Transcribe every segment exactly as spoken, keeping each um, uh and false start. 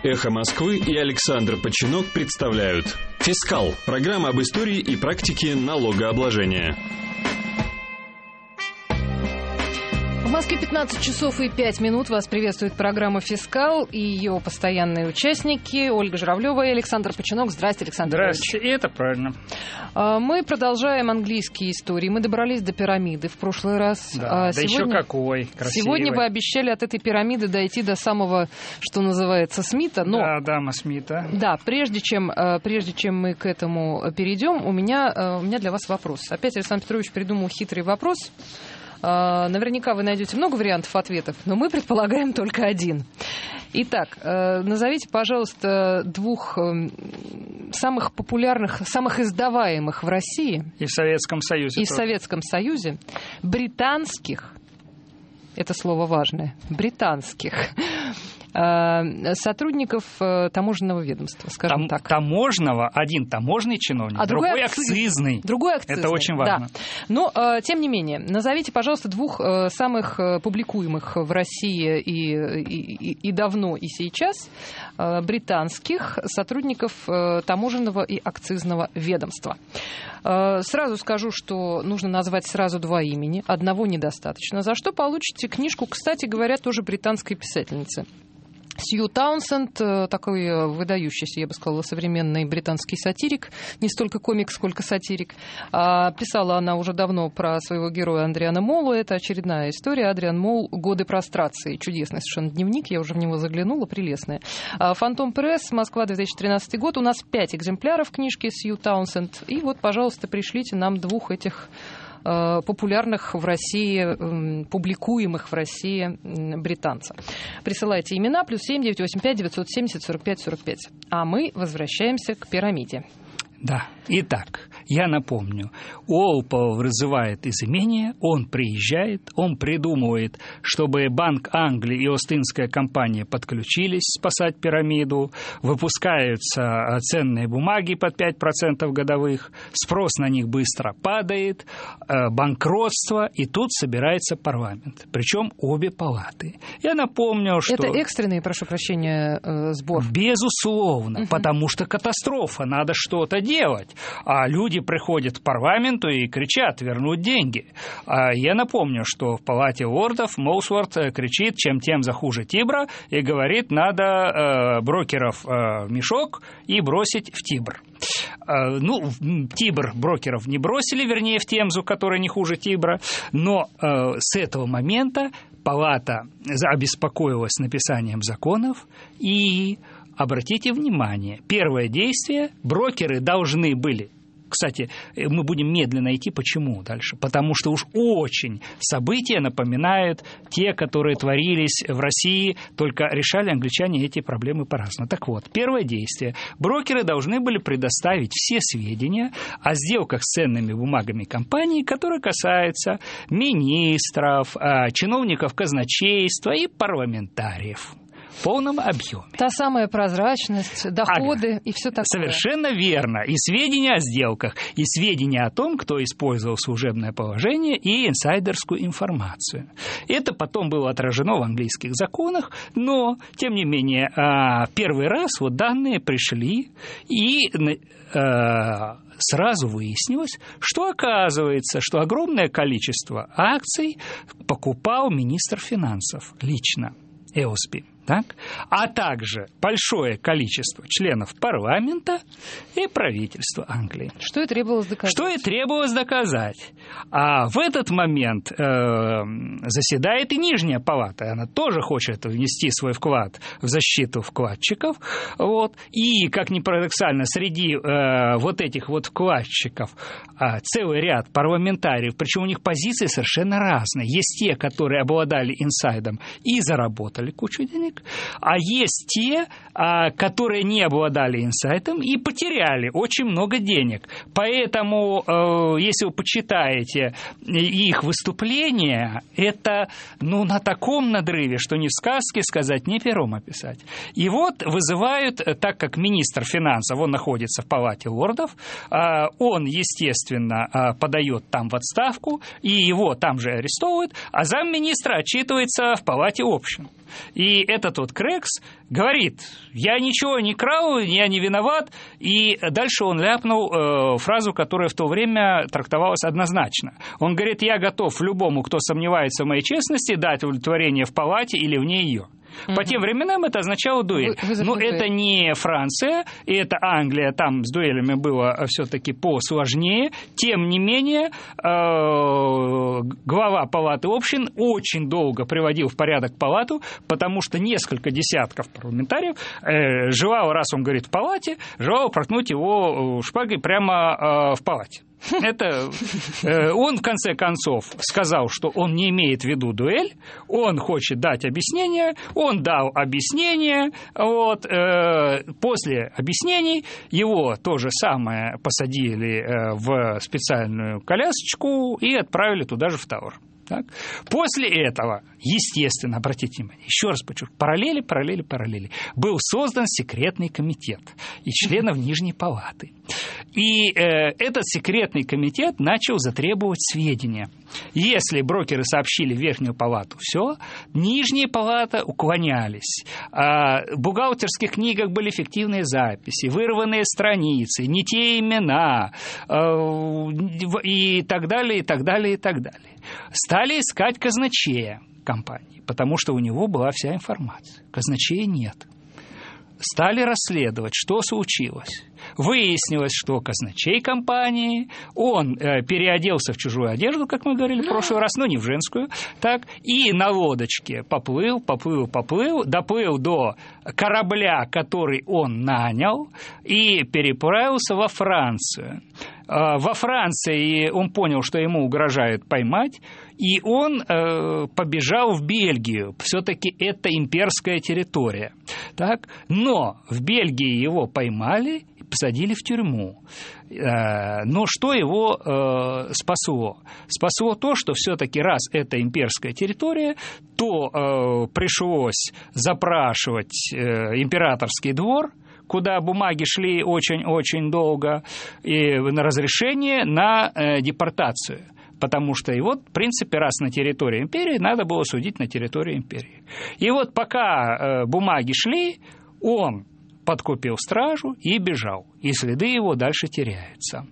«Эхо Москвы» и Александр Починок представляют «Фискал» – программа об истории и практике налогообложения. В Москве пятнадцать часов и пять минут. Вас приветствует программа «Фискал» и ее постоянные участники Ольга Журавлева и Александр Починок. Здрасте, Александр Здравствуйте, Ильич. это правильно. Мы продолжаем английские истории. Мы добрались до пирамиды в прошлый раз. Да, а да сегодня, еще какой красивый. Сегодня вы обещали от этой пирамиды дойти до самого, что называется, Смита. Но, да, дама Смита. Да, прежде чем, прежде чем мы к этому перейдем, у меня, у меня для вас вопрос. Опять Александр Петрович придумал хитрый вопрос. Наверняка вы найдете много вариантов ответов, но мы предполагаем только один. Итак, назовите, пожалуйста, двух самых популярных, самых издаваемых в России и в Советском Союзе. И в Советском Союзе британских, это слово важное, британских сотрудников таможенного ведомства, скажем Там, так. Таможенного, один таможенный чиновник, а другой, другой акцизный. Другой акцизный. Это очень важно. Да. Но, тем не менее, назовите, пожалуйста, двух самых публикуемых в России и, и, и давно, и сейчас британских сотрудников таможенного и акцизного ведомства. Сразу скажу, что нужно назвать сразу два имени. Одного недостаточно. За что получите книжку, кстати говоря, тоже британской писательницы. Сью Таунсенд, такой выдающийся, я бы сказала, современный британский сатирик, не столько комик, сколько сатирик. Писала она уже давно про своего героя Адриана Молу. Это очередная история. Адриан Мол «Годы прострации». Чудесный совершенно дневник, я уже в него заглянула, прелестный. Фантом Пресс, Москва, две тысячи тринадцатый год. У нас пять экземпляров книжки Сью Таунсенд. И вот, пожалуйста, пришлите нам двух этих популярных в России, публикуемых в России британца. Присылайте имена, плюс семь девятьсот восемьдесят пять девятьсот семьдесят сорок пять сорок пять. А мы возвращаемся к пирамиде. Да. Итак, я напомню, Уолпол вызывает из имения, он приезжает, он придумывает, чтобы Банк Англии и Остинская компания подключились спасать пирамиду, выпускаются ценные бумаги под пять процентов годовых, спрос на них быстро падает, банкротство, и тут собирается парламент, причем обе палаты. Я напомню, что... Это экстренный, прошу прощения, сбор? Безусловно, угу. Потому что катастрофа, надо что-то делать. А люди приходят к парламенту и кричат «вернуть деньги». А я напомню, что в Палате лордов Моусворт кричит «чем тем захуже Тибра» и говорит «надо э, брокеров э, в мешок и бросить в Тибр». Э, ну, в Тибр брокеров не бросили, вернее, в Темзу, которая не хуже Тибра, но э, с этого момента Палата обеспокоилась написанием законов и... Обратите внимание, первое действие – брокеры должны были. Кстати, мы будем медленно идти. Почему дальше? Потому что уж очень события напоминают те, которые творились в России, только решали англичане эти проблемы по-разному. Так вот, первое действие. Брокеры должны были предоставить все сведения о сделках с ценными бумагами компании, которые касаются министров, чиновников казначейства и парламентариев. В полном объеме. Та самая прозрачность, доходы ага. и все такое. Совершенно верно. И сведения о сделках, и сведения о том, кто использовал служебное положение, и инсайдерскую информацию. Это потом было отражено в английских законах, но, тем не менее, первый раз вот данные пришли, и сразу выяснилось, что оказывается, что огромное количество акций покупал министр финансов лично, Элсби. Так? А также большое количество членов парламента и правительства Англии. Что и требовалось доказать. Что и требовалось доказать. А в этот момент э, заседает и Нижняя палата. Она тоже хочет внести свой вклад в защиту вкладчиков. Вот. И, как ни парадоксально, среди э, вот этих вот вкладчиков э, целый ряд парламентариев, причем у них позиции совершенно разные. Есть те, которые обладали инсайдом и заработали кучу денег, а есть те, которые не обладали инсайтом и потеряли очень много денег. Поэтому, если вы почитаете их выступления, это ну, на таком надрыве, что ни в сказке сказать, ни пером описать. И вот вызывают, так как министр финансов, он находится в Палате лордов, он, естественно, подает там в отставку, и его там же арестовывают, а замминистра отчитывается в Палате общин. И этот вот Крекс говорит: я ничего не крал, я не виноват. И дальше он ляпнул э, фразу, которая в то время трактовалась однозначно. Он говорит: я готов любому, кто сомневается в моей честности, дать удовлетворение в палате или вне ее. По угу. тем временам это означало дуэль. Вы, Но это не Франция, и это Англия, там с дуэлями было все-таки посложнее. Тем не менее, глава палаты общин очень долго приводил в порядок палату, потому что несколько десятков парламентариев желало, раз он говорит в палате, желало проткнуть его шпагой прямо в палате. Это э, он, в конце концов, сказал, что он не имеет в виду дуэль, он хочет дать объяснение, он дал объяснение, вот, э, после объяснений его то же самое посадили э, в специальную колясочку и отправили туда же в Тауэр. Так? После этого, естественно, обратите внимание, еще раз подчеркну, параллели, параллели, параллели, был создан секретный комитет и членов Нижней палаты. И э, этот секретный комитет начал затребовать сведения. Если брокеры сообщили в Верхнюю палату все, Нижняя палата уклонялись. А в бухгалтерских книгах были фиктивные записи, вырванные страницы, не те имена э, и так далее, и так далее, и так далее. Стали искать казначея компании, потому что у него была вся информация. Казначея нет. Стали расследовать, что случилось. Выяснилось, что казначей компании, он э, переоделся в чужую одежду, как мы говорили в прошлый раз, но не в женскую, так, и на лодочке поплыл, поплыл, поплыл, доплыл до корабля, который он нанял, и переправился во Францию. Э, во Франции он понял, что ему угрожают поймать, и он э, побежал в Бельгию. Все-таки это имперская территория. Так? Но в Бельгии его поймали и посадили в тюрьму. Э, но что его э, спасло? Спасло то, что все-таки раз это имперская территория, то э, пришлось запрашивать э, императорский двор, куда бумаги шли очень-очень долго, и на разрешение на э, депортацию. Потому что и вот, в принципе, раз на территории империи, надо было судить на территории империи. И вот пока э, бумаги шли, он подкупил стражу и бежал. И следы его дальше теряются.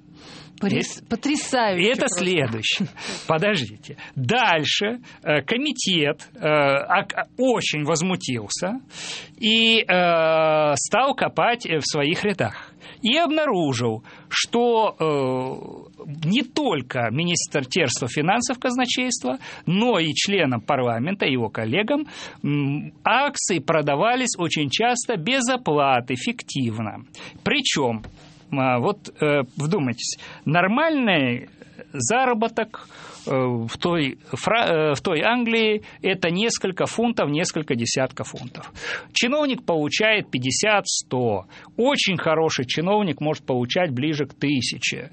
Потрясающе. Это просто. Следующее. Подождите. Дальше э, комитет э, очень возмутился и э, стал копать в своих рядах. И обнаружил, что э, не только Министерство финансов казначейства, но и членам парламента, его коллегам, э, акции продавались очень часто без оплаты, фиктивно. Причем, э, вот э, вдумайтесь, нормальный заработок в той, в той Англии это несколько фунтов, несколько десятков фунтов. Чиновник получает пятьдесят-сто. Очень хороший чиновник может получать ближе к тысяче.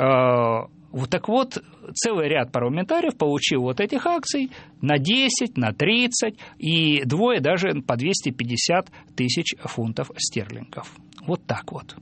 Вот так вот, целый ряд парламентариев получил вот этих акций на десять, на тридцать, и двое даже по двести пятьдесят тысяч фунтов стерлингов. Вот так вот.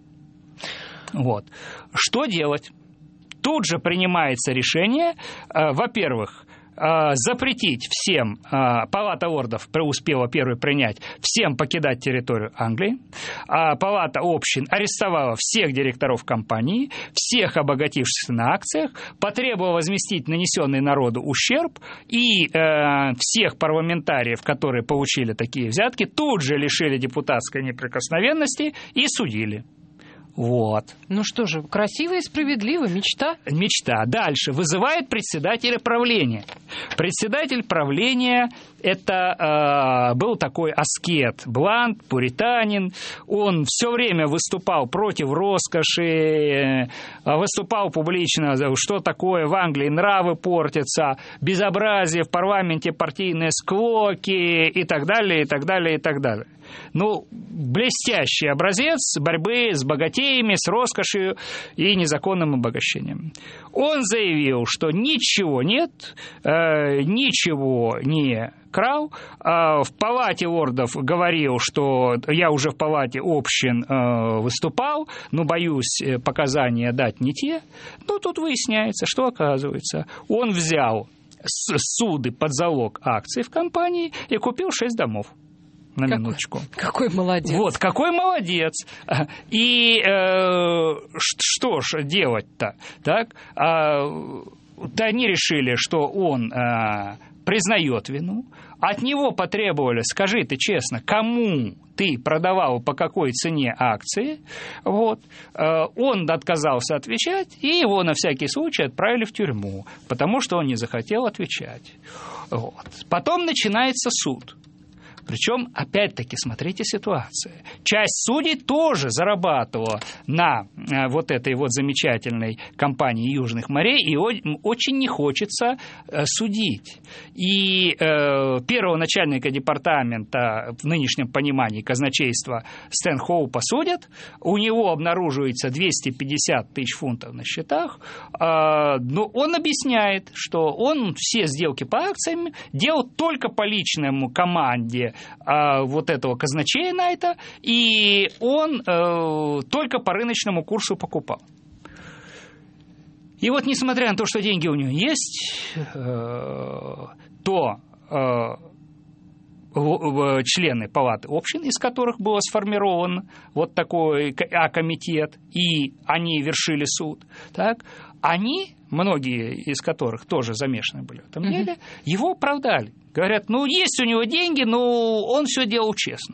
Вот. Что делать? Тут же принимается решение, э, во-первых, э, запретить всем, э, Палата лордов преуспела первой принять, всем покидать территорию Англии, а Палата общин арестовала всех директоров компании, всех обогатившихся на акциях, потребовала возместить нанесенный народу ущерб, и э, всех парламентариев, которые получили такие взятки, тут же лишили депутатской неприкосновенности и судили. Вот. Ну что же, красиво и справедливо, мечта. Мечта. Дальше. Вызывает председателя правления. Председатель правления – это э, был такой аскет, блант, пуританин. Он все время выступал против роскоши, э, выступал публично, что такое в Англии нравы портятся, безобразие в парламенте, партийные склоки и так далее, и так далее, и так далее. Ну, блестящий образец борьбы с богатеями, с роскошью и незаконным обогащением. Он заявил, что ничего нет, э, ничего не крал. Э, в Палате лордов говорил, что я уже в Палате общин э, выступал, но боюсь показания дать не те. Но тут выясняется, что оказывается, он взял суды под залог акций в компании и купил шесть домов. на какой, минуточку. Какой молодец. Вот, какой молодец. И э, что ж делать-то? Так? А, да они решили, что он э, признает вину. От него потребовали, скажи ты честно, кому ты продавал, по какой цене акции. Вот. Он отказался отвечать, и его на всякий случай отправили в тюрьму, потому что он не захотел отвечать. Вот. Потом начинается суд. Причем, опять-таки, смотрите ситуацию. Часть судей тоже зарабатывала на э, вот этой вот замечательной компании Южных морей, и о- очень не хочется э, судить. И э, первого начальника департамента в нынешнем понимании казначейства Стэн Хоупа судят, у него обнаруживается двести пятьдесят тысяч фунтов на счетах, э, но он объясняет, что он все сделки по акциям делал только по личному команде вот этого казначея Найта, и он э, только по рыночному курсу покупал. И вот, несмотря на то, что деньги у него есть, э, то э, члены палаты общин, из которых был сформирован вот такой А-комитет, и они вершили суд, так, они, многие из которых тоже замешаны были в этом деле, mm-hmm. его оправдали. Говорят, ну, есть у него деньги, но он все делал честно.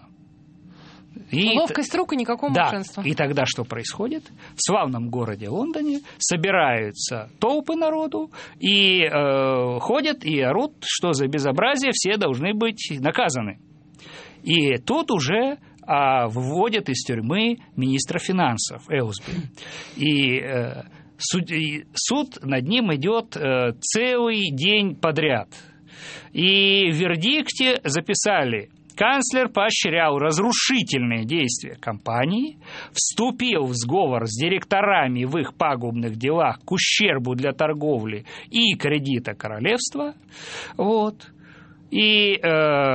И ловкость рук и никакого да, мошеннства. И тогда что происходит? В славном городе Лондоне собираются толпы народу и э, ходят и орут, что за безобразие все должны быть наказаны. И тут уже а, выводят из тюрьмы министра финансов Элсби. И э, суд, и суд над ним идет э, целый день подряд. И в вердикте записали: канцлер поощрял разрушительные действия компании, вступил в сговор с директорами в их пагубных делах к ущербу для торговли и кредита королевства. Вот. И э,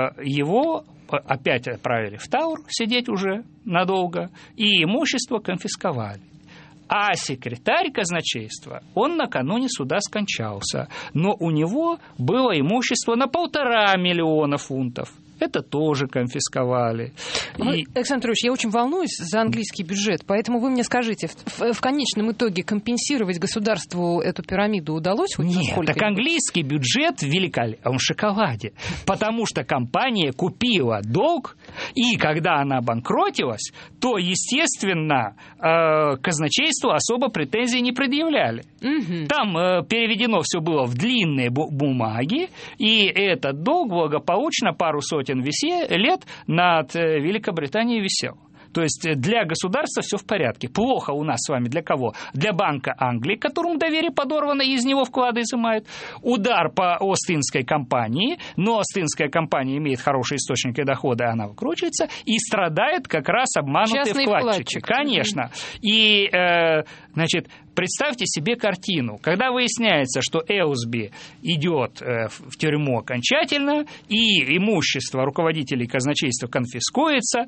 его опять отправили в Тауэр сидеть уже надолго, и имущество конфисковали. А секретарь казначейства, он накануне суда скончался, но у него было имущество на полтора миллиона фунтов. Это тоже конфисковали. Вы, и... Александр Петрович, я очень волнуюсь за английский бюджет, поэтому вы мне скажите, в, в конечном итоге компенсировать государству эту пирамиду удалось? Хоть Нет, так английский бюджет великолепен, он в шоколаде, потому что компания купила долг, и когда она банкротилась, то, естественно, э, казначейству особо претензий не предъявляли. Угу. Там э, переведено все было в длинные бу- бумаги, и этот долг благополучно пару сотен лет над Великобританией висел. То есть для государства все в порядке. Плохо у нас с вами для кого? Для Банка Англии, которому доверие подорвано, и из него вклады изымают. Удар по Остинской компании, но Остинская компания имеет хорошие источники дохода, и она выкручивается, и страдает как раз обманутые частный вкладчики. вкладчик. Конечно. И, э, значит, представьте себе картину. Когда выясняется, что Элсби идет э, в тюрьму окончательно, и имущество руководителей казначейства конфискуется,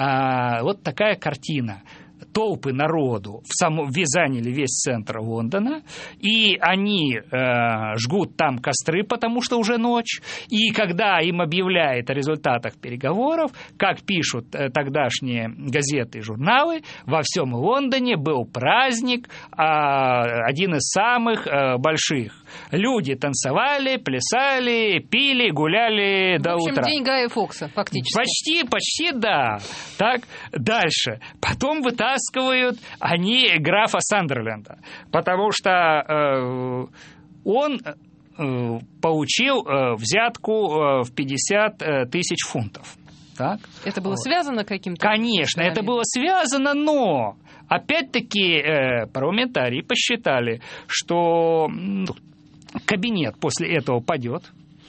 э, вот такая картина. Толпы народу в само, заняли весь центр Лондона, и они э, жгут там костры, потому что уже ночь. И когда им объявляют о результатах переговоров, как пишут э, тогдашние газеты и журналы, во всем Лондоне был праздник, э, один из самых э, больших. Люди танцевали, плясали, пили, гуляли до утра. В общем, утра. День Гая Фокса, фактически. Почти, почти, да. Так, дальше. Потом вытаскивают они графа Сандерленда, потому что э, он э, получил э, взятку э, в пятьдесят тысяч фунтов. Так? Это было вот. Связано каким-то? Конечно, это было связано, но опять-таки э, парламентарии посчитали, что кабинет после этого падет,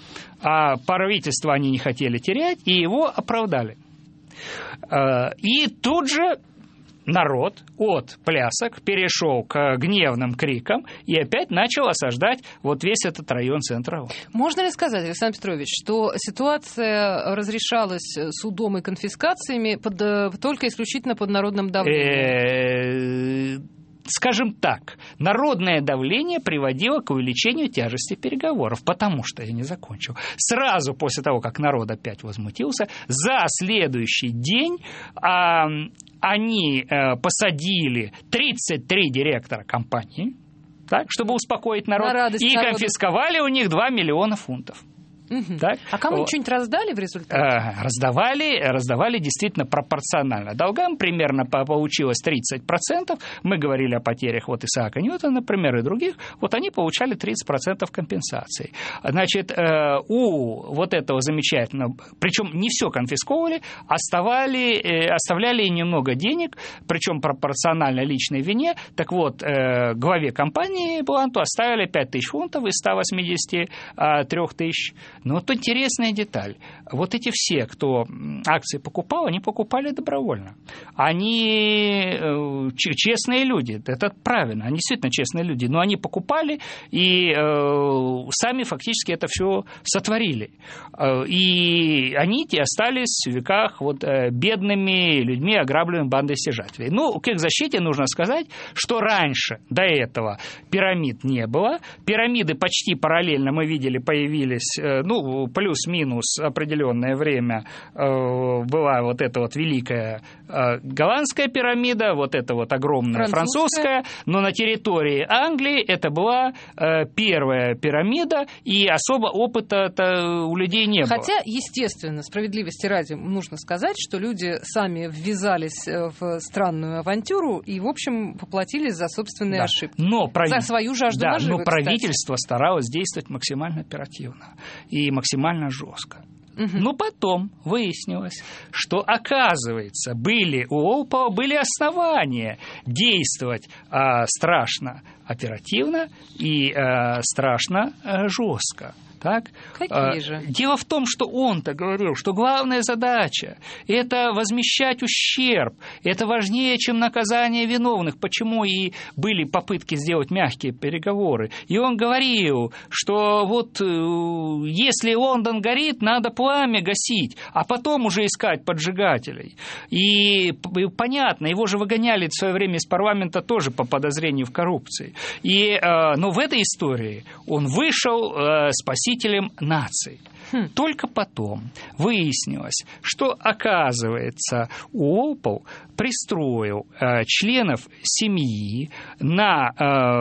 а правительство они не хотели терять, и его оправдали. И тут же народ от плясок перешел к гневным крикам и опять начал осаждать вот весь этот район центра. Можно ли сказать, Александр Петрович, что ситуация разрешалась судом и конфискациями под, только исключительно под народным давлением? скажем так, народное давление приводило к увеличению тяжести переговоров, потому что, я не закончил, сразу после того, как народ опять возмутился, за следующий день а, они а, посадили тридцать три директора компании, так, чтобы успокоить народ, и народу конфисковали у них два миллиона фунтов. Угу. Так? А кому что-нибудь раздали в результате? Раздавали, раздавали действительно пропорционально. Долгам примерно получилось тридцать процентов. Мы говорили о потерях вот Исаака Ньютона, например, и других. Вот они получали тридцать процентов компенсации. Значит, у вот этого замечательного, причем не все конфисковывали, оставали, оставляли немного денег, причем пропорционально личной вине. Так вот, главе компании Бланту оставили пять тысяч фунтов из ста восьмидесяти трёх тысяч. Но вот интересная деталь. Вот эти все, кто акции покупал, они покупали добровольно. Они честные люди, это правильно, они действительно честные люди, но они покупали и сами фактически это все сотворили. И они остались в веках вот бедными людьми, ограбленными бандой стяжателей. Ну, к их защите нужно сказать, что раньше, до этого, пирамид не было. Пирамиды почти параллельно, мы видели, появились... Ну, плюс-минус определенное время э, была вот эта вот великая э, голландская пирамида, вот эта вот огромная французская, французская но на территории Англии это была э, первая пирамида, и особо опыта-то у людей не Хотя, было. Хотя, естественно, справедливости ради нужно сказать, что люди сами ввязались в странную авантюру и, в общем, поплатились за собственные да. ошибки. Но прави... За свою жажду да, наживы, но правительство кстати. старалось действовать максимально оперативно и максимально жестко. Угу. Но потом выяснилось, что, оказывается, были у Уолпола были основания действовать а, страшно оперативно и а, страшно а, жестко. Так? Какие же? Дело в том, что он-то говорил, что главная задача – это возмещать ущерб, это важнее, чем наказание виновных. Почему и были попытки сделать мягкие переговоры. И он говорил, что вот если Лондон горит, надо пламя гасить, а потом уже искать поджигателей. И понятно, его же выгоняли в свое время из парламента тоже по подозрению в коррупции. И, но в этой истории он вышел спасителем наций. Хм. Только потом выяснилось, что, оказывается, Уолпол пристроил э, членов семьи на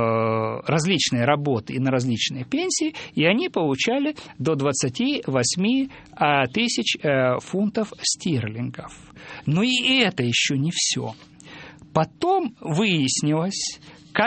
э, различные работы и на различные пенсии, и они получали до двадцати восьми тысяч э, фунтов стерлингов. Но и это еще не все. Потом выяснилось,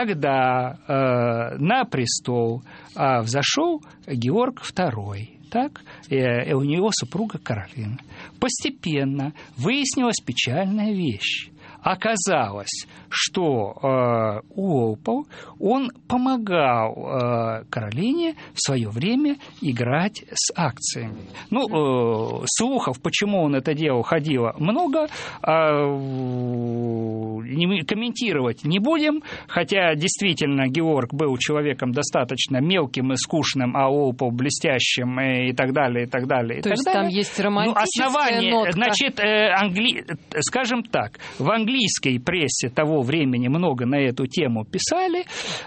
когда э, на престол э, взошел Георг второй, так, э, и у него супруга Каролина, постепенно выяснилась печальная вещь. Оказалось, что э, Уолпол, он помогал э, Каролине в свое время играть с акциями. Ну, э, слухов, почему он это делал, ходило много, э, не, комментировать не будем, хотя действительно Георг был человеком достаточно мелким и скучным, а Уолпол блестящим и, и так далее, и так далее. То и есть так там далее. есть романтическая ну, основание, нотка. Значит, э, англи... скажем так, в английском английской прессе того времени много на эту тему писали,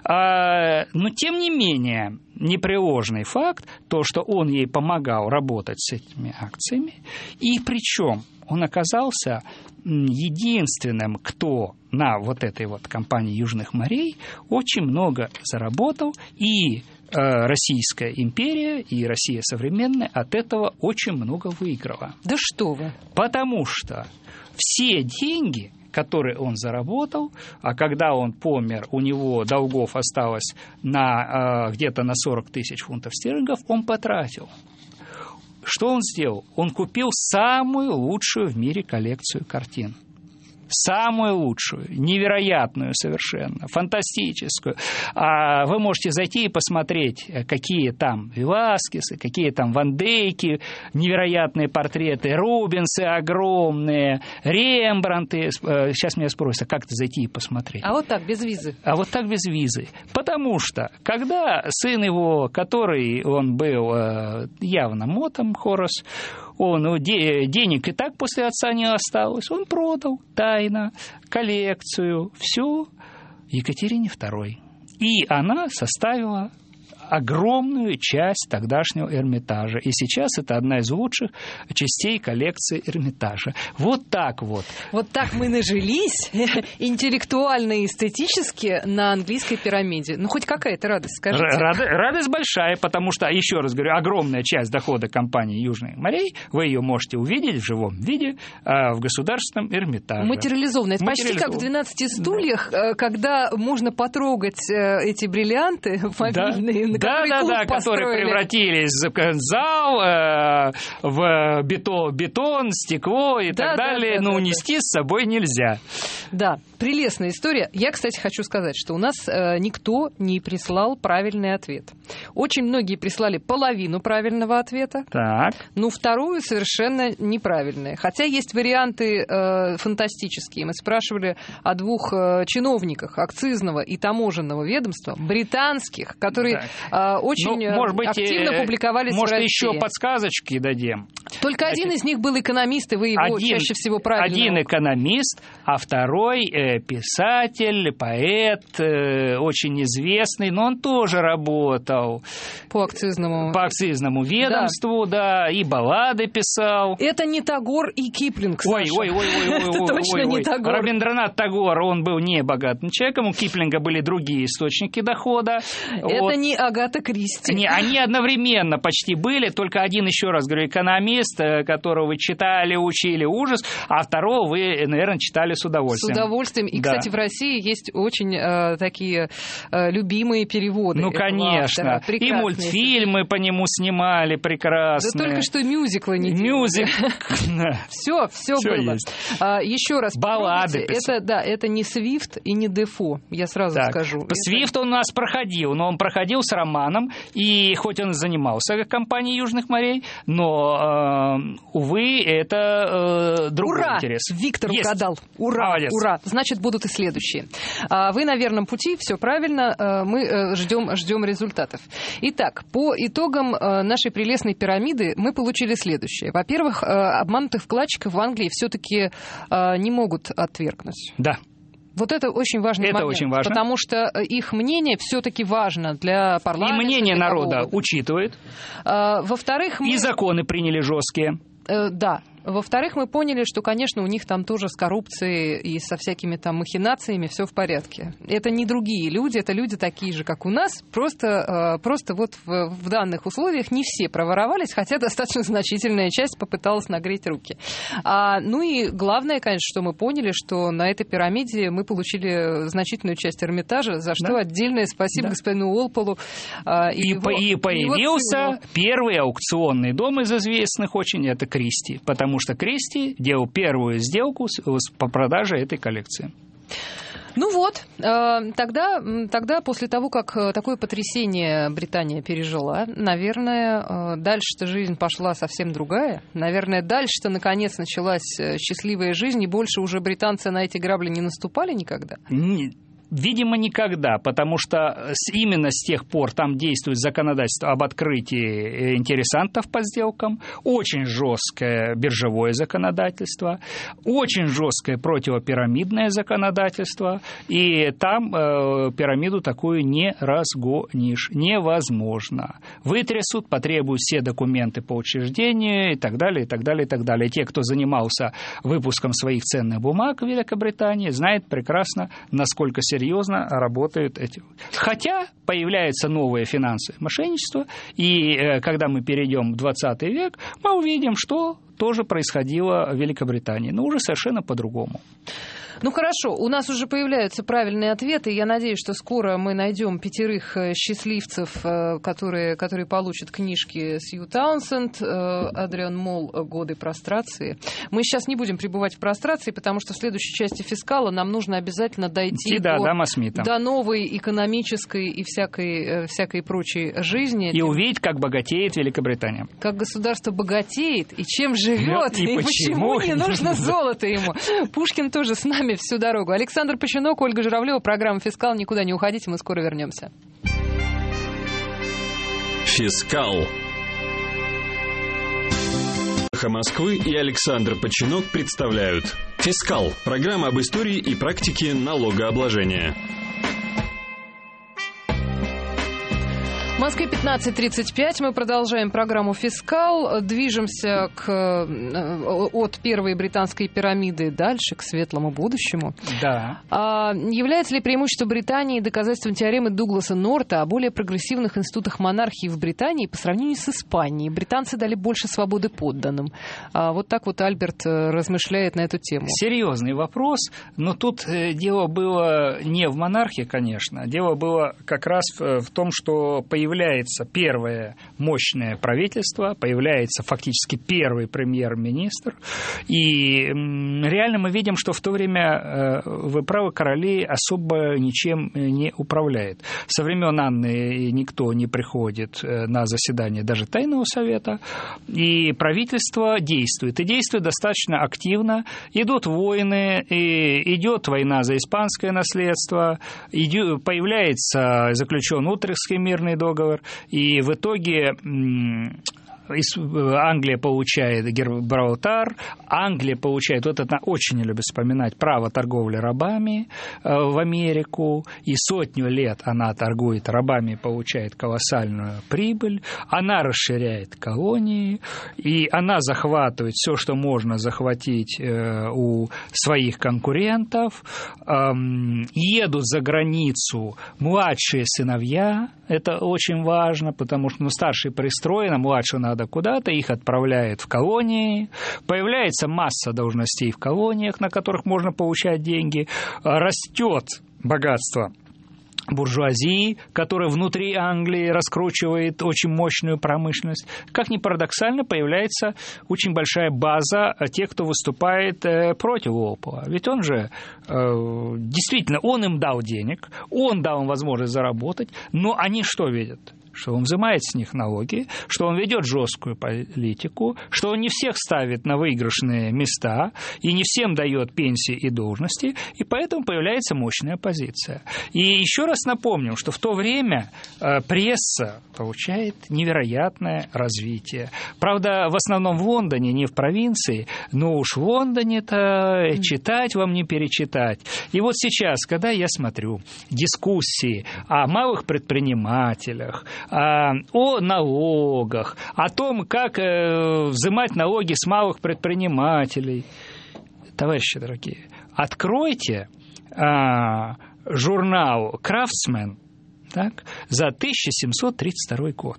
но тем не менее непреложный факт, то, что он ей помогал работать с этими акциями, и причем он оказался единственным, кто на вот этой вот компании Южных морей очень много заработал, и Российская империя и Россия современная от этого очень много выиграла. Да что вы! Потому что все деньги, которые он заработал, а когда он помер, у него долгов осталось на, где-то на сорок тысяч фунтов стерлингов, он потратил. Что он сделал? Он купил самую лучшую в мире коллекцию картин. Самую лучшую, невероятную совершенно, фантастическую. А вы можете зайти и посмотреть, какие там Веласкесы, какие там Ван Дейки, невероятные портреты, Рубенсы огромные, Рембрандты. Сейчас меня спросят, как ты зайти и посмотреть? А вот так, без визы. А вот так, без визы. Потому что, когда сын его, который он был явно мотом, Хорас, он, денег и так после отца не осталось, он продал тайно коллекцию, всю, Екатерине второй. И она составила огромную часть тогдашнего Эрмитажа. И сейчас это одна из лучших частей коллекции Эрмитажа. Вот так вот. Вот так мы нажились интеллектуально и эстетически на английской пирамиде. Ну, хоть какая-то радость, скажите. Рад, радость большая, потому что, еще раз говорю, огромная часть дохода компании Южных морей, вы ее можете увидеть в живом виде в Государственном Эрмитаже. Материализованная. Это почти как в «двенадцати стульях», да. Когда можно потрогать эти бриллианты мобильные, да. Да, да, да, которые превратились в зал, э, в бетон, бетон, стекло и да, так далее, да, да, но да, унести да. с собой нельзя. Да, прелестная история. Я, кстати, хочу сказать, что у нас э, никто не прислал правильный ответ. Очень многие прислали половину правильного ответа, так. но вторую совершенно неправильную. Хотя есть варианты э, фантастические. Мы спрашивали о двух э, чиновниках акцизного и таможенного ведомства, британских, которые... Так. Очень ну, может быть, активно публиковались может, в России. Может, еще подсказочки дадим. Только один из них был экономист, и вы его один, чаще всего правильно... Один экономист, а второй э, писатель, поэт, э, очень известный, но он тоже работал. По акцизному... По акцизному ведомству, да, да и баллады писал. Это не Тагор и Киплинг, Саша. Ой, ой, ой, ой, ой, Это ой, точно ой, не ой. Тагор. Рабиндранат Тагор, он был не богатым человеком, у Киплинга были другие источники дохода. Это вот. Не Агата Кристи. Не, они одновременно почти были, только один, еще раз говорю, экономист, которого вы читали, учили ужас, а второго вы, наверное, читали с удовольствием. С удовольствием. И, да. Кстати, в России есть очень э, такие э, любимые переводы. Ну, конечно. И мультфильмы по нему снимали прекрасные. Да только что мюзиклы не делали. Мюзик. Все, все было. Еще раз. Баллады. Это, да, это не Свифт и не Дефо, я сразу скажу. Свифт он у нас проходил, но он проходил с романом, и хоть он занимался компанией Южных морей, но, э, увы, это э, другой ура! интерес. Виктор угадал. Ура! Молодец. Ура! Значит, будут и следующие. Вы на верном пути, все правильно, мы ждем, ждем результатов. Итак, по итогам нашей прелестной пирамиды мы получили следующее. Во-первых, обманутых вкладчиков в Англии все-таки не могут отвергнуть. Да. Вот это очень важный это момент, очень важно. Потому что их мнение все-таки важно для парламента. И мнение народа кого-то. Учитывает. А, во-вторых, мы... И законы приняли жесткие. Э, да. Во-вторых, мы поняли, что, конечно, у них там тоже с коррупцией и со всякими там махинациями все в порядке. Это не другие люди, это люди такие же, как у нас, просто, просто вот в, в данных условиях не все проворовались, хотя достаточно значительная часть попыталась нагреть руки. А, ну и главное, конечно, что мы поняли, что на этой пирамиде мы получили значительную часть Эрмитажа, за что да? отдельное спасибо да. господину Уолполу. А, и, и, его, и появился его... первый аукционный дом из известных очень, это Кристи, потому Потому что Кристи делал первую сделку по продаже этой коллекции. Ну вот, тогда, тогда после того, как такое потрясение Британия пережила, наверное, дальше-то жизнь пошла совсем другая. Наверное, дальше-то, наконец, началась счастливая жизнь, и больше уже британцы на эти грабли не наступали никогда? Нет. Видимо, никогда, потому что именно с тех пор там действует законодательство об открытии интересантов по сделкам, очень жесткое биржевое законодательство, очень жесткое противопирамидное законодательство, и там э, пирамиду такую не разгонишь, невозможно. Вытрясут, потребуют все документы по учреждению и так далее, и так далее, и так далее. Те, кто занимался выпуском своих ценных бумаг в Великобритании, знают прекрасно, насколько серьезно серьезно работают эти. Хотя появляется новое финансовое мошенничество, и э, когда мы перейдем в двадцатый век, мы увидим, что тоже происходило в Великобритании, но уже совершенно по-другому. Ну хорошо, у нас уже появляются правильные ответы. Я надеюсь, что скоро мы найдем пятерых счастливцев, которые, которые получат книжки Сью Таунсенд, Адриан Молл «Годы прострации». Мы сейчас не будем пребывать в прострации, потому что в следующей части «Фискала» нам нужно обязательно дойти да, до, до новой экономической и всякой, всякой прочей жизни. И увидеть, как богатеет Великобритания. Как государство богатеет и чем живет, и, и почему, почему не нужно золото ему. Пушкин тоже с нами всю дорогу. Александр Пащенок, Ольга Журавлева, программа «Фискал». Никуда не уходите, мы скоро вернемся. «Фискал». «Эхо Москвы» и Александр Пащенок представляют «Фискал». Программа об истории и практике налогообложения. В Москве пятнадцать тридцать пять. Мы продолжаем программу «Фискал». Движемся к, от первой британской пирамиды дальше, к светлому будущему. Да. А является ли преимущество Британии доказательством теоремы Дугласа Норта о более прогрессивных институтах монархии в Британии по сравнению с Испанией? Британцы дали больше свободы подданным. А вот так вот Альберт размышляет на эту тему. Серьезный вопрос, но тут дело было не в монархии, конечно. Дело было как раз в том, что появилось Появляется первое мощное правительство, появляется фактически первый премьер-министр, и реально мы видим, что в то время, вы правы, короли особо ничем не управляют. Со времен Анны никто не приходит на заседание даже Тайного совета, и правительство действует, и действует достаточно активно. Идут войны, и идет война за испанское наследство, идет, появляется заключен Утрехтский мирный договор, и в итоге Англия получает Гибралтар, Англия получает, вот это очень любит вспоминать, право торговли рабами в Америку, и сотню лет она торгует рабами, получает колоссальную прибыль, она расширяет колонии, и она захватывает все, что можно захватить у своих конкурентов, едут за границу младшие сыновья, это очень важно, потому что ну, старший пристроен, а младшего надо куда-то, их отправляют в колонии, появляется масса должностей в колониях, на которых можно получать деньги, растет богатство буржуазии, которая внутри Англии раскручивает очень мощную промышленность. Как ни парадоксально, появляется очень большая база тех, кто выступает против Уолпола. Ведь он же действительно, он им дал денег, он дал им возможность заработать, но они что видят? Что он взимает с них налоги, что он ведет жесткую политику, что он не всех ставит на выигрышные места и не всем дает пенсии и должности, и поэтому появляется мощная оппозиция. И еще раз напомню, что в то время пресса получает невероятное развитие. Правда, в основном в Лондоне, не в провинции, но уж в Лондоне-то читать вам не перечитать. И вот сейчас, когда я смотрю дискуссии о малых предпринимателях, о налогах, о том, как взимать налоги с малых предпринимателей. Товарищи дорогие, откройте а, журнал «Крафтсмен», так, за тысяча семьсот тридцать второй год.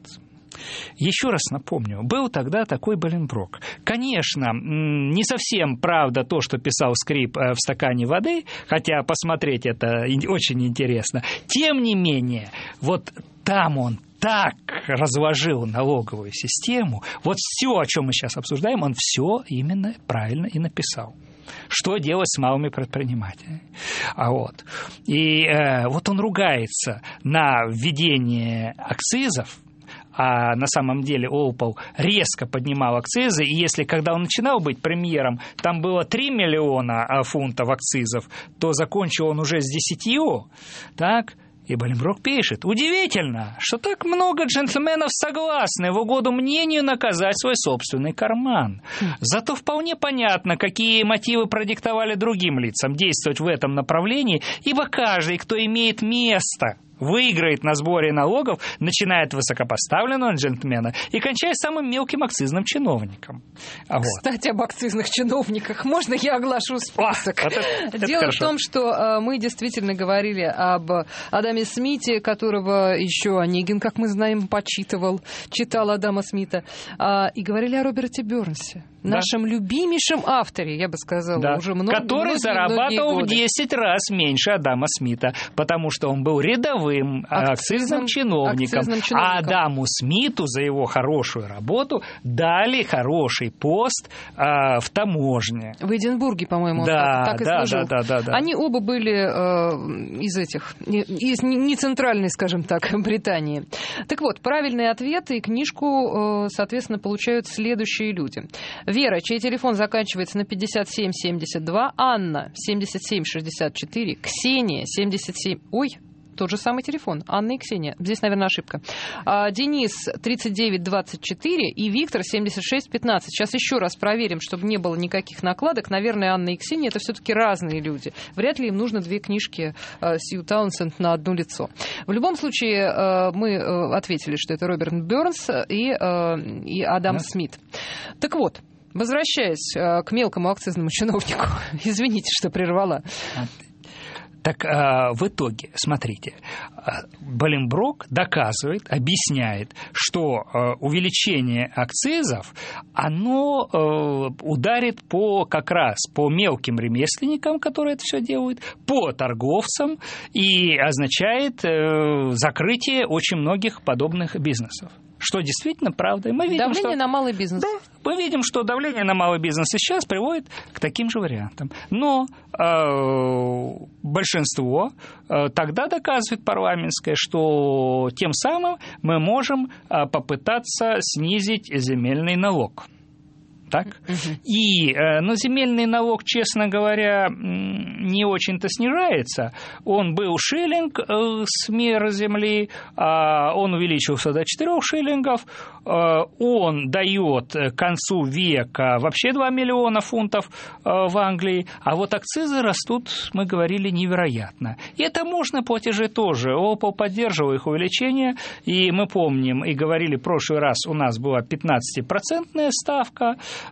Еще раз напомню, был тогда такой Боленброк. Конечно, не совсем правда то, что писал Скрип в стакане воды, хотя посмотреть это очень интересно. Тем не менее, вот там он так разложил налоговую систему, вот все, о чем мы сейчас обсуждаем, он все именно правильно и написал. Что делать с малыми предпринимателями? А вот. И э, вот он ругается на введение акцизов, а на самом деле Уолпол резко поднимал акцизы, и если, когда он начинал быть премьером, там было три миллиона фунтов акцизов, то закончил он уже с десятью, так. И Боленброк пишет: удивительно, что так много джентльменов согласны в угоду мнению наказать свой собственный карман. Зато вполне понятно, какие мотивы продиктовали другим лицам действовать в этом направлении, ибо каждый, кто имеет место, выиграет на сборе налогов, начиная от высокопоставленного джентльмена и кончая самым мелким акцизным чиновником. А Кстати, вот. Об акцизных чиновниках. Можно я оглашу список? А, это, это Дело хорошо. В том, что э, мы действительно говорили об Адаме Смите, которого еще Онегин, как мы знаем, почитывал, читал Адама Смита, э, и говорили о Роберте Бернсе, да. Нашем любимейшем авторе, я бы сказала, да. уже много который многие, зарабатывал многие в десять раз меньше Адама Смита, потому что он был рядовым акцизным, акцизным, чиновником. акцизным чиновником. А Адаму Смиту за его хорошую работу дали хороший пост а, в таможне. В Эдинбурге, по-моему, да, он так, так да, и служил. Да, да, да, да. Они оба были э, из этих, из не центральной, скажем так, Британии. Так вот, правильные ответы и книжку, э, соответственно, получают следующие люди. Вера, чей телефон заканчивается на пятьдесят семь семьдесят два, Анна семьдесят семь шестьдесят четыре, Ксения семьдесят семь... Ой, Тот же самый телефон. Анна и Ксения. Здесь, наверное, ошибка. А, Денис тридцать девять двадцать четыре и Виктор семьдесят шесть пятнадцать. Сейчас еще раз проверим, чтобы не было никаких накладок. Наверное, Анна и Ксения — это все-таки разные люди. Вряд ли им нужно две книжки э, Сью Таунсенд на одно лицо. В любом случае, э, мы э, ответили, что это Роберт Бернс и, э, и Адам да. Смит. Так вот, возвращаясь к мелкому акцизному чиновнику, извините, что прервала. Так в итоге, смотрите, Боленброк доказывает, объясняет, что увеличение акцизов, оно ударит по, как раз по мелким ремесленникам, которые это все делают, по торговцам и означает закрытие очень многих подобных бизнесов. Что действительно правда. И мы видим, давление что... на малый бизнес. Да, мы видим, что давление на малый бизнес сейчас приводит к таким же вариантам. Но э, большинство э, тогда доказывает парламентское, что тем самым мы можем э, попытаться снизить земельный налог. Так? Uh-huh. И, но земельный налог, честно говоря, не очень-то снижается. Он был шиллинг с меры земли, он увеличился до четырех шиллингов, он дает к концу века вообще два миллиона фунтов в Англии, а вот акцизы растут, мы говорили, невероятно. И это можно платежи тоже. ОПО поддерживал их увеличение, и мы помним, и говорили в прошлый раз, у нас была пятнадцатипроцентная ставка,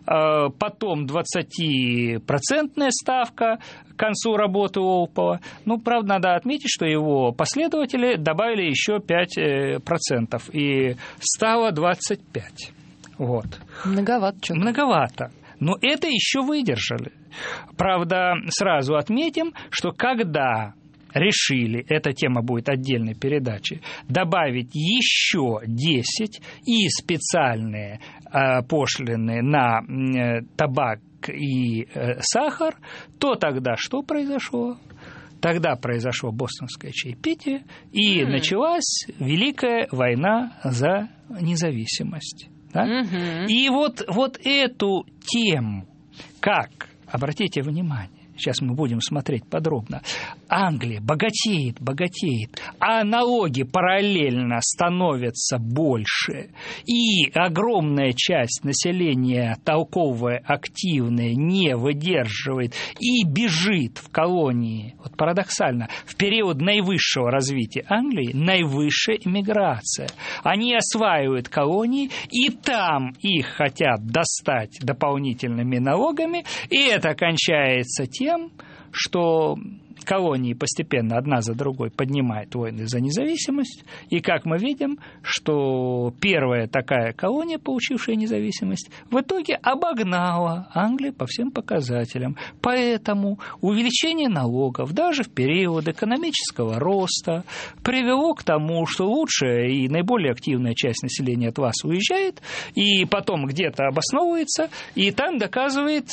потом двадцатипроцентная ставка к концу работы ОПО. Ну, правда, надо отметить, что его последователи добавили еще пять процентов, и стало двадцать пять. Вот. Многовато. Что-то. Многовато. Но это еще выдержали. Правда, сразу отметим, что когда решили, эта тема будет отдельной передачей, добавить еще десять и специальные э, пошлины на э, табак и э, сахар, то тогда что произошло? Тогда произошло бостонское чаепитие, и mm. началась Великая война за независимость. Да? Mm-hmm. И вот, вот эту тему, как, обратите внимание, сейчас мы будем смотреть подробно, Англия богатеет, богатеет, а налоги параллельно становятся больше, и огромная часть населения, толковая, активная, не выдерживает и бежит в колонии. Вот парадоксально, в период наивысшего развития Англии наивысшая иммиграция. Они осваивают колонии, и там их хотят достать дополнительными налогами, и это кончается тем, тем, что колонии постепенно одна за другой поднимают войны за независимость, и, как мы видим, что первая такая колония, получившая независимость, в итоге обогнала Англию по всем показателям. Поэтому увеличение налогов даже в период экономического роста привело к тому, что лучшая и наиболее активная часть населения от вас уезжает, и потом где-то обосновывается, и там доказывает,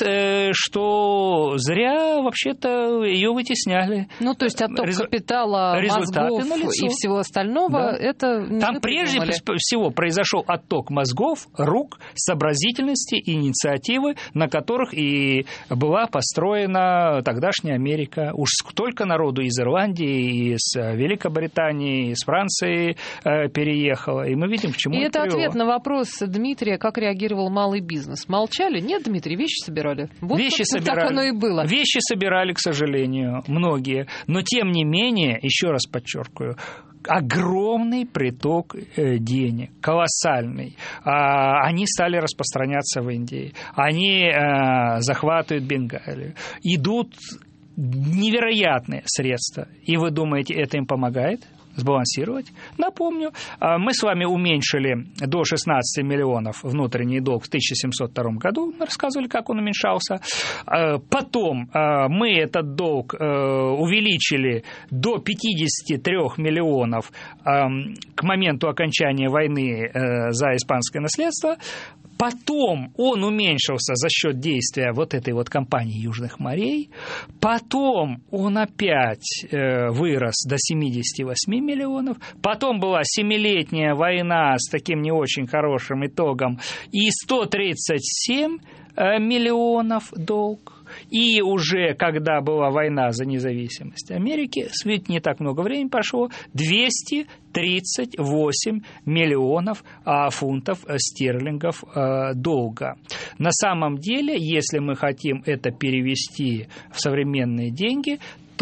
что зря вообще-то ее вытесняли. Ну, то есть отток Резу... капитала, мозгов и всего остального, да. это не Там прежде всего произошел отток мозгов, рук, сообразительности, инициативы, на которых и была построена тогдашняя Америка. Уж столько народу из Ирландии, из Великобритании, из Франции э, переехало, и мы видим, к чему и это это привело. Ответ на вопрос Дмитрия, как реагировал малый бизнес. Молчали? Нет, Дмитрий, вещи собирали. Вот вещи собирали. Так оно и было. Вещи собирали, к сожалению, многие. Но, тем не менее, еще раз подчеркиваю, огромный приток денег, колоссальный. Они стали распространяться в Индии. Они захватывают Бенгалию. Идут невероятные средства. И вы думаете, это им помогает сбалансировать? Напомню, мы с вами уменьшили до шестнадцати миллионов внутренний долг в тысяча семьсот втором году, мы рассказывали, как он уменьшался. Потом мы этот долг увеличили до пятидесяти трёх миллионов к моменту окончания войны за испанское наследство. Потом он уменьшился за счет действия вот этой вот кампании Южных морей. Потом он опять э, вырос до семидесяти восьми миллионов. Потом была семилетняя война с таким не очень хорошим итогом. И сто тридцать семь э, миллионов долг. И уже когда была война за независимость Америки, ведь не так много времени прошло, двести тридцать восемь миллионов а, фунтов стерлингов а, долга. На самом деле, если мы хотим это перевести в современные деньги,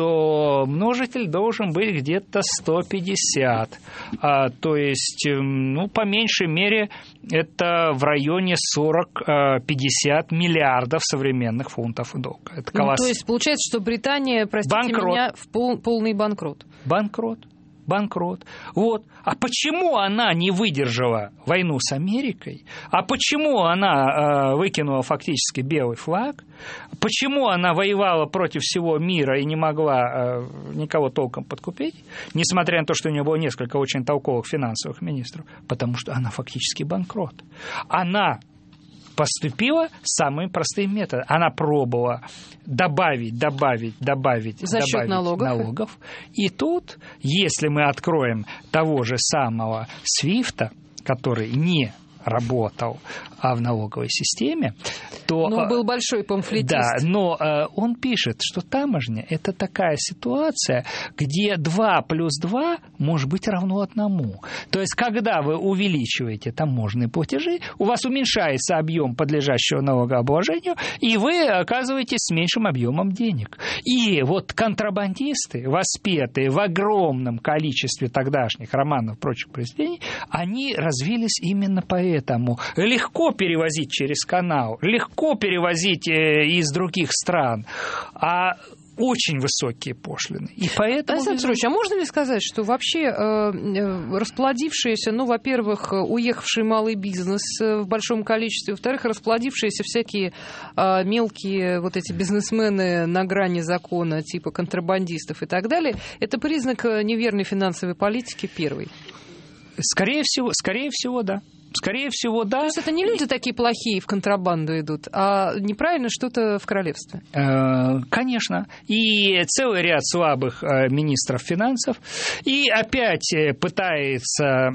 то множитель должен быть где-то сто пятьдесят. А, то есть, ну, по меньшей мере, это в районе сорок-пятьдесят миллиардов современных фунтов долга. Это колосс... ну, то есть, получается, что Британия, простите банкрот. меня, в пол, полный банкрот. Банкрот. Банкрот. Вот. А почему она не выдержала войну с Америкой? А почему она э, выкинула фактически белый флаг? Почему она воевала против всего мира и не могла э, никого толком подкупить, несмотря на то, что у нее было несколько очень толковых финансовых министров? Потому что она фактически банкрот. Она поступила самым простым методом. Она пробовала добавить, добавить, добавить, за добавить счет налогов. налогов. И тут, если мы откроем того же самого Свифта, который не работал а в налоговой системе, то... Ну, был большой памфлетист. Да, но э, он пишет, что таможня – это такая ситуация, где два плюс два может быть равно одному. То есть, когда вы увеличиваете таможенные платежи, у вас уменьшается объем подлежащего налогообложению, и вы оказываетесь с меньшим объемом денег. И вот контрабандисты, воспетые в огромном количестве тогдашних романов и прочих произведений, они развились именно поэтому. Легко перевозить через канал, легко перевозить из других стран, а очень высокие пошлины. И поэтому... Александр Петрович, а можно ли сказать, что вообще э, расплодившиеся, ну, во-первых, уехавший малый бизнес в большом количестве, во-вторых, расплодившиеся всякие э, мелкие вот эти бизнесмены на грани закона, типа контрабандистов и так далее, это признак неверной финансовой политики первый? Скорее всего, скорее всего, да. Скорее всего, да. То есть это не люди такие плохие в контрабанду идут, а неправильно что-то в королевстве? Конечно. И целый ряд слабых министров финансов. И опять пытается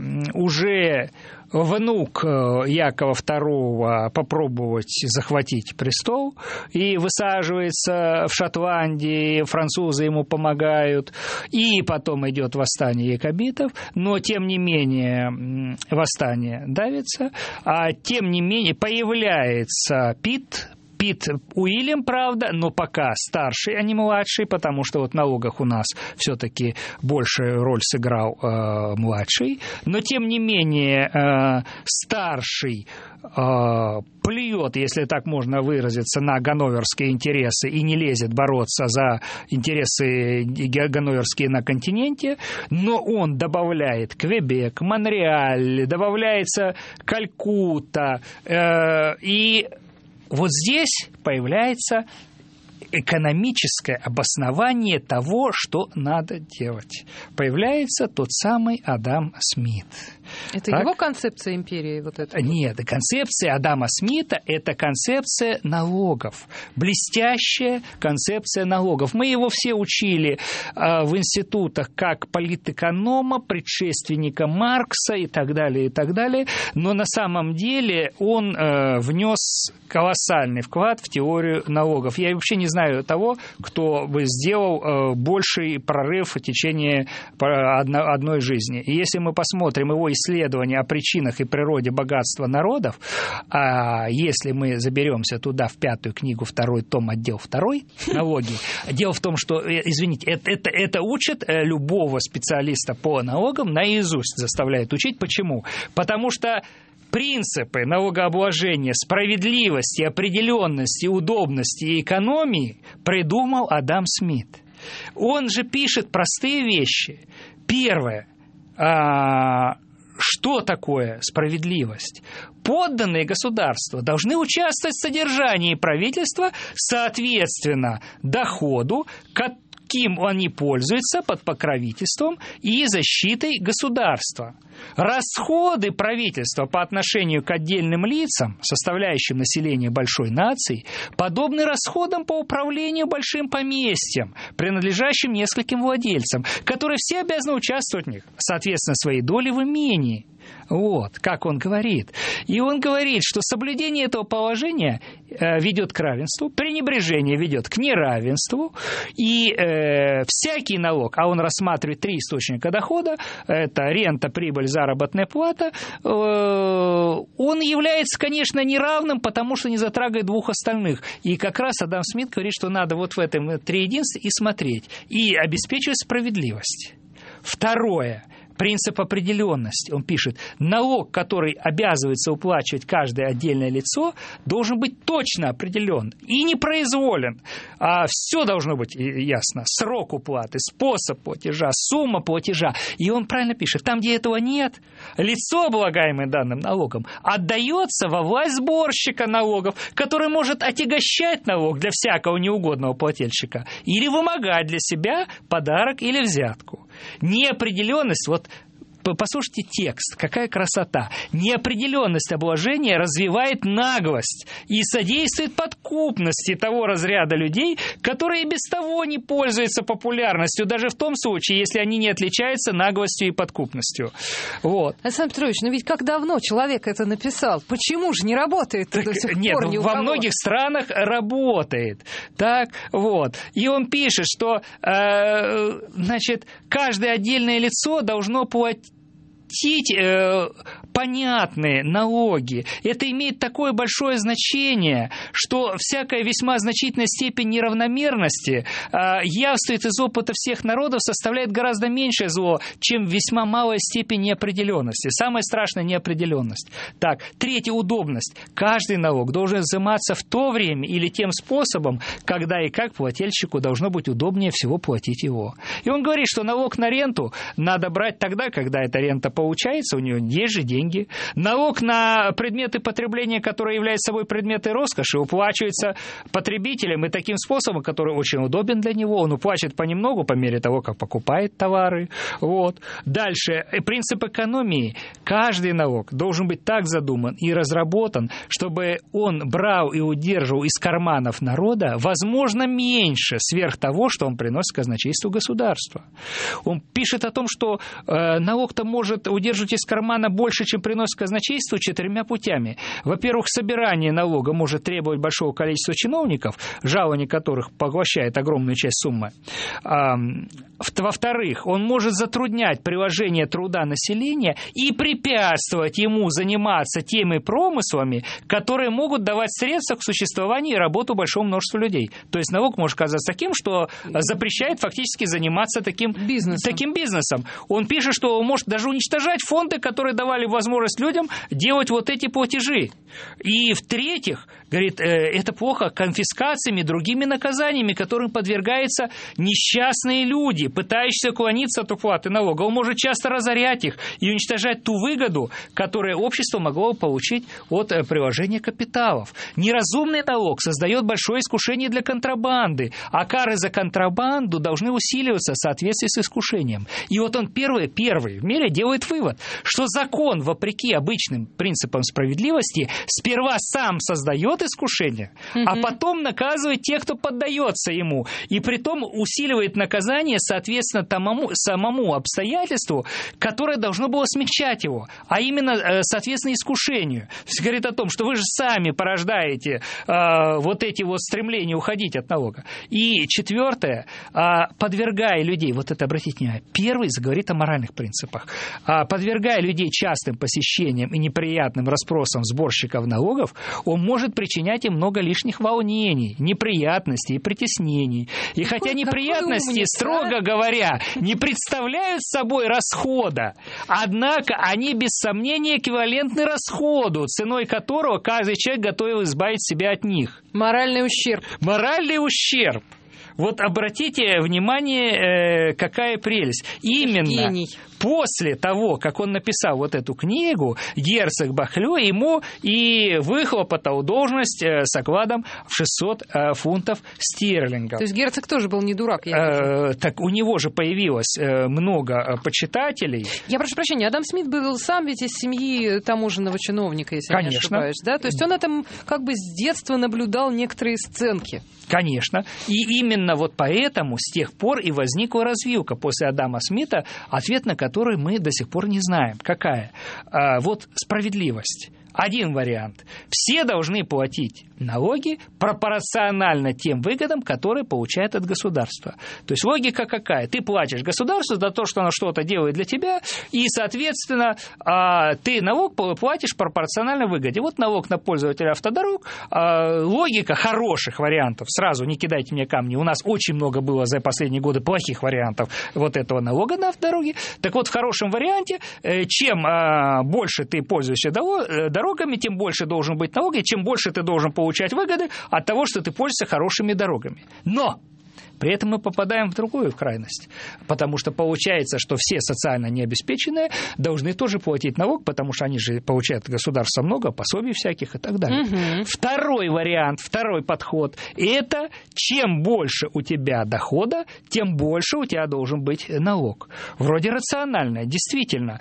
уже внук Якова второго попробовать захватить престол и высаживается в Шотландии, французы ему помогают, и потом идет восстание якобитов, но тем не менее восстание давится, а тем не менее появляется Питт, Питт Уильям, правда, но пока старший, а не младший, потому что вот в налогах у нас все-таки большую роль сыграл э, младший, но тем не менее э, старший э, плюет, если так можно выразиться, на ганноверские интересы и не лезет бороться за интересы ганноверские на континенте, но он добавляет Квебек, Монреаль, добавляется Калькутта, э, и вот здесь появляется экономическое обоснование того, что надо делать. Появляется тот самый Адам Смит. Это так? Его концепция империи? Вот это? Нет, концепция Адама Смита – это концепция налогов. Блестящая концепция налогов. Мы его все учили э, в институтах как политэконома, предшественника Маркса и так далее, и так далее. Но на самом деле он э, внес колоссальный вклад в теорию налогов. Я вообще не знаю того, кто бы сделал э, больший прорыв в течение одно, одной жизни. И если мы посмотрим его исследования о причинах и природе богатства народов, а если мы заберемся туда в пятую книгу, второй том, отдел второй, налоги, дело в том, что, извините, это, это, это учат любого специалиста по налогам наизусть, заставляет учить. Почему? Потому что принципы налогообложения, справедливости, определенности, удобности и экономии придумал Адам Смит. Он же пишет простые вещи. Первое. А, что такое справедливость? Подданные государства должны участвовать в содержании правительства соответственно доходу, каким они пользуются под покровительством и защитой государства. Расходы правительства по отношению к отдельным лицам, составляющим население большой нации, подобны расходам по управлению большим поместьем, принадлежащим нескольким владельцам, которые все обязаны участвовать в них, соответственно, своей доли в имении. Вот, как он говорит. И он говорит, что соблюдение этого положения э, ведет к равенству, пренебрежение ведет к неравенству, и э, всякий налог, а он рассматривает три источника дохода, это рента, прибыль, заработная плата, э, он является, конечно, неравным, потому что не затрагивает двух остальных. И как раз Адам Смит говорит, что надо вот в этом триединстве и смотреть, и обеспечивать справедливость. Второе. Принцип определенности. Он пишет, налог, который обязывается уплачивать каждое отдельное лицо, должен быть точно определен и не произволен. А все должно быть ясно. Срок уплаты, способ платежа, сумма платежа. И он правильно пишет, там, где этого нет, лицо, облагаемое данным налогом, отдается во власть сборщика налогов, который может отягощать налог для всякого неугодного плательщика или вымогать для себя подарок или взятку. Неопределенность, вот послушайте текст, какая красота. Неопределенность обложения развивает наглость и содействует подкупности того разряда людей, которые без того не пользуются популярностью, даже в том случае, если они не отличаются наглостью и подкупностью. Вот. Александр Петрович, ну ведь как давно человек это написал? Почему же не работает так, до сих нет, пор ни у во кого? многих странах работает. Так, вот. И он пишет, что э, значит, каждое отдельное лицо должно платить э, понятные налоги. Это имеет такое большое значение, что всякая весьма значительная степень неравномерности э, явствует из опыта всех народов, составляет гораздо меньшее зло, чем весьма малая степень неопределенности. Самая страшная неопределенность. Так, третья удобность. Каждый налог должен взиматься в то время или тем способом, когда и как плательщику должно быть удобнее всего платить его. И он говорит, что налог на ренту надо брать тогда, когда эта рента получается, у нее есть же деньги. Налог на предметы потребления, которые являются собой предметы роскоши, уплачивается потребителем и таким способом, который очень удобен для него. Он уплачивает понемногу по мере того, как покупает товары. Вот. Дальше. Принцип экономии. Каждый налог должен быть так задуман и разработан, чтобы он брал и удерживал из карманов народа, возможно, меньше сверх того, что он приносит казначейству государства. Он пишет о том, что э, налог-то может удерживать из кармана больше, чем приносит казначейству, четырьмя путями. Во-первых, собирание налога может требовать большого количества чиновников, жалование которых поглощает огромную часть суммы. А, во-вторых, он может затруднять приложение труда населения и препятствовать ему заниматься теми промыслами, которые могут давать средства к существованию и работу большому множеству людей. То есть налог может казаться таким, что запрещает фактически заниматься таким бизнесом. Таким бизнесом. Он пишет, что он может даже уничтожать фонды, которые давали возможность людям делать вот эти платежи. И в-третьих, говорит, это плохо конфискациями, другими наказаниями, которым подвергаются несчастные люди, пытающиеся уклониться от уплаты налога. Он может часто разорять их и уничтожать ту выгоду, которую общество могло получить от приложения капиталов. Неразумный налог создает большое искушение для контрабанды, а кары за контрабанду должны усиливаться в соответствии с искушением. И вот он первый, первый в мире делает вывод, что закон, вопреки обычным принципам справедливости, сперва сам создает искушение, mm-hmm. а потом наказывает тех, кто поддается ему, и притом усиливает наказание соответственно тому, самому обстоятельству, которое должно было смягчать его, а именно соответственно искушению. То есть говорит о том, что вы же сами порождаете э, вот эти вот стремления уходить от налога. И четвертое, э, подвергая людей, вот это обратите внимание, первый заговорит о моральных принципах, э, подвергая людей частым посещениям и неприятным расспросам сборщиков налогов, он может причинять им много лишних волнений, неприятностей и притеснений. И какой, хотя неприятности, умница, строго а? говоря, не представляют собой расхода, однако они без сомнения эквивалентны расходу, ценой которого каждый человек готов избавить себя от них. Моральный ущерб. Моральный ущерб. Вот обратите внимание, какая прелесть. Именно Гений. После того, как он написал вот эту книгу, герцог Бахлё ему и выхлопотал должность с окладом в шестьсот фунтов стерлингов. То есть герцог тоже был не дурак, я вижу. Так у него же появилось много почитателей. Я прошу прощения, Адам Смит был сам ведь из семьи таможенного чиновника, если Конечно. не ошибаюсь, да? То есть он это как бы с детства наблюдал некоторые сценки. Конечно. И именно вот поэтому с тех пор и возникла развилка после Адама Смита, ответ на который мы до сих пор не знаем. Какая? А, вот справедливость. Один вариант. Все должны платить налоги пропорционально тем выгодам, которые получают от государства. То есть логика какая? Ты платишь государству за то, что оно что-то делает для тебя, и, соответственно, ты налог платишь пропорционально выгоде. Вот налог на пользователя автодорог. Логика хороших вариантов. Сразу не кидайте мне камни. У нас очень много было за последние годы плохих вариантов вот этого налога на автодороги. Так вот, в хорошем варианте, чем больше ты пользуешься дорогой, дорогами, тем больше должен быть налоги, чем больше ты должен получать выгоды от того, что ты пользуешься хорошими дорогами. Но при этом мы попадаем в другую крайность, потому что получается, что все социально необеспеченные должны тоже платить налог, потому что они же получают от государства много, пособий всяких и так далее. Угу. Второй вариант, второй подход – это чем больше у тебя дохода, тем больше у тебя должен быть налог. Вроде рационально, действительно.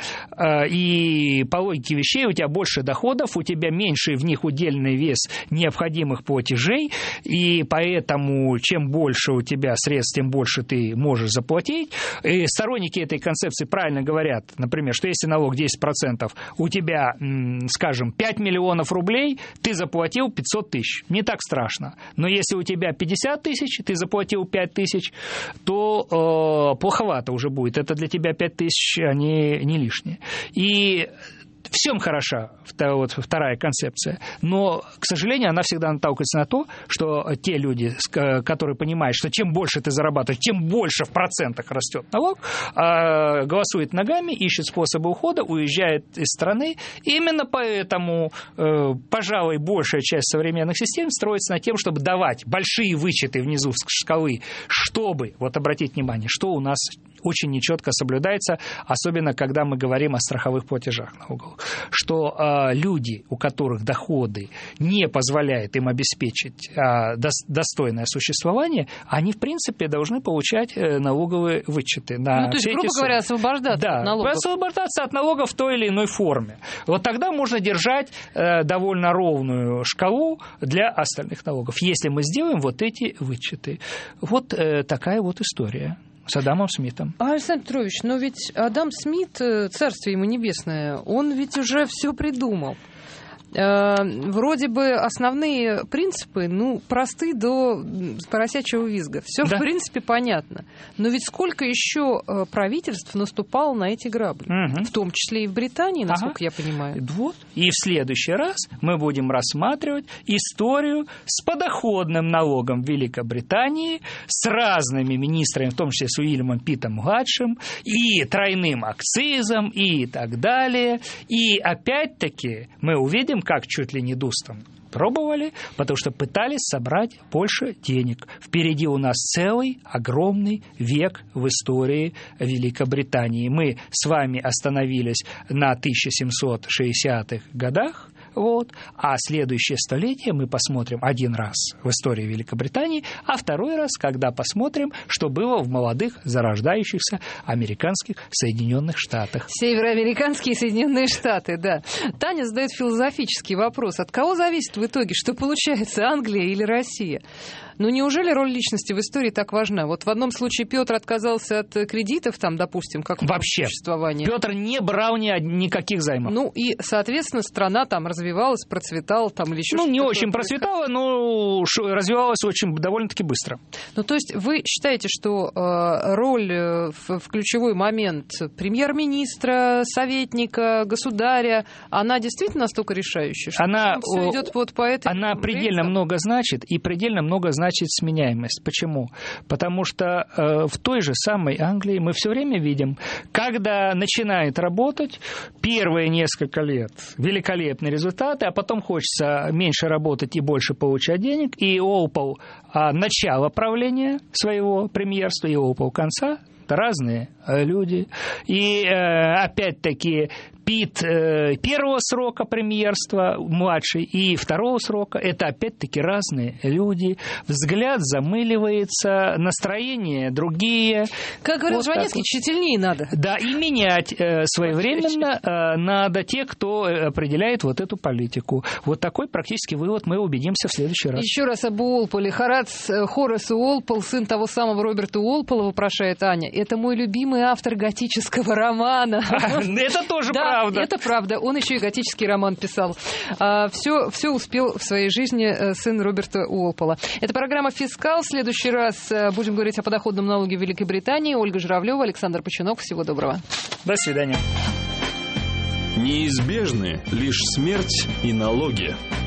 И по логике вещей у тебя больше доходов, у тебя меньше в них удельный вес необходимых платежей, и поэтому чем больше у тебя средств, тем больше ты можешь заплатить. И сторонники этой концепции правильно говорят, например, что если налог десять процентов, у тебя, скажем, пять миллионов рублей, ты заплатил пятьсот тысяч. Не так страшно. Но если у тебя пятьдесят тысяч, ты заплатил пять тысяч, то э, плоховато уже будет. Это для тебя пять тысяч, они не лишние. И в чем хороша вот вторая концепция, но, к сожалению, она всегда наталкивается на то, что те люди, которые понимают, что чем больше ты зарабатываешь, тем больше в процентах растет налог, голосуют ногами, ищут способы ухода, уезжают из страны. И именно поэтому, пожалуй, большая часть современных систем строится на тем, чтобы давать большие вычеты внизу шкалы, чтобы, вот обратите внимание, что у нас очень нечетко соблюдается, особенно когда мы говорим о страховых платежах налоговых, что э, люди, у которых доходы не позволяют им обеспечить э, до, достойное существование, они, в принципе, должны получать э, налоговые вычеты. На ну, то есть, грубо говоря, освобождаться да, от налогов. освобождаться от налогов в той или иной форме. Вот тогда можно держать э, довольно ровную шкалу для остальных налогов, если мы сделаем вот эти вычеты. Вот э, такая вот история с Адамом Смитом. Александр Петрович, но ведь Адам Смит, царствие ему небесное, он ведь уже все придумал. Вроде бы основные принципы, ну, просты до поросячьего визга. Все, да, в принципе, понятно. Но ведь сколько еще правительств наступало на эти грабли? Угу. В том числе и в Британии, насколько ага. я понимаю. Вот. И в следующий раз мы будем рассматривать историю с подоходным налогом в Великобритании, с разными министрами, в том числе с Уильямом Питтом-младшим, и тройным акцизом, и так далее. И опять-таки мы увидим, как чуть ли не дустом пробовали, потому что пытались собрать больше денег. Впереди у нас целый огромный век в истории Великобритании. Мы с вами остановились на тысяча семьсот шестидесятых годах, вот, а следующее столетие мы посмотрим один раз в истории Великобритании, а второй раз, когда посмотрим, что было в молодых зарождающихся американских Соединенных Штатах. Североамериканские Соединенные Штаты, да. Таня задает философический вопрос. От кого зависит в итоге, что получается, Англия или Россия? Ну, неужели роль личности в истории так важна? Вот в одном случае Петр отказался от кредитов, там, допустим, как вообще существование. Петр не брал ни, никаких займов. Ну, и, соответственно, страна там развивалась, процветала, там, или еще ну, что-то. Ну, не очень процветала, но развивалась очень довольно-таки быстро. Ну, то есть вы считаете, что э, роль э, в, в ключевой момент премьер-министра, советника, государя, она действительно настолько решающая, что она, все идет вот по этой... Она предельно много значит, и предельно много значит значит сменяемость. Почему? Потому что э, в той же самой Англии мы все время видим, когда начинает работать, первые несколько лет великолепные результаты, а потом хочется меньше работать и больше получать денег, и Уолпол э, начало правления своего премьерства, и Уолпол конца. Это разные люди. И, э, опять-таки, Питт э, первого срока премьерства, младший, и второго срока. Это опять-таки разные люди. Взгляд замыливается, настроения другие. Как говорил вот Жванецкий, вот. тщательнее надо. Да, и менять э, своевременно э, надо те, кто определяет вот эту политику. Вот такой практически вывод мы убедимся в следующий раз. Еще раз об Уолполе. Хорас, Хорас Уолпол, сын того самого Роберта Уолпола, вопрошает Аня. Это мой любимый автор готического романа. Это тоже да, правда. Это правда. Он еще и готический роман писал. Все, все успел в своей жизни сын Роберта Уолпола. Это программа «Фискал». В следующий раз будем говорить о подоходном налоге в Великобритании. Ольга Журавлева, Александр Починок. Всего доброго. До свидания. Неизбежны лишь смерть и налоги.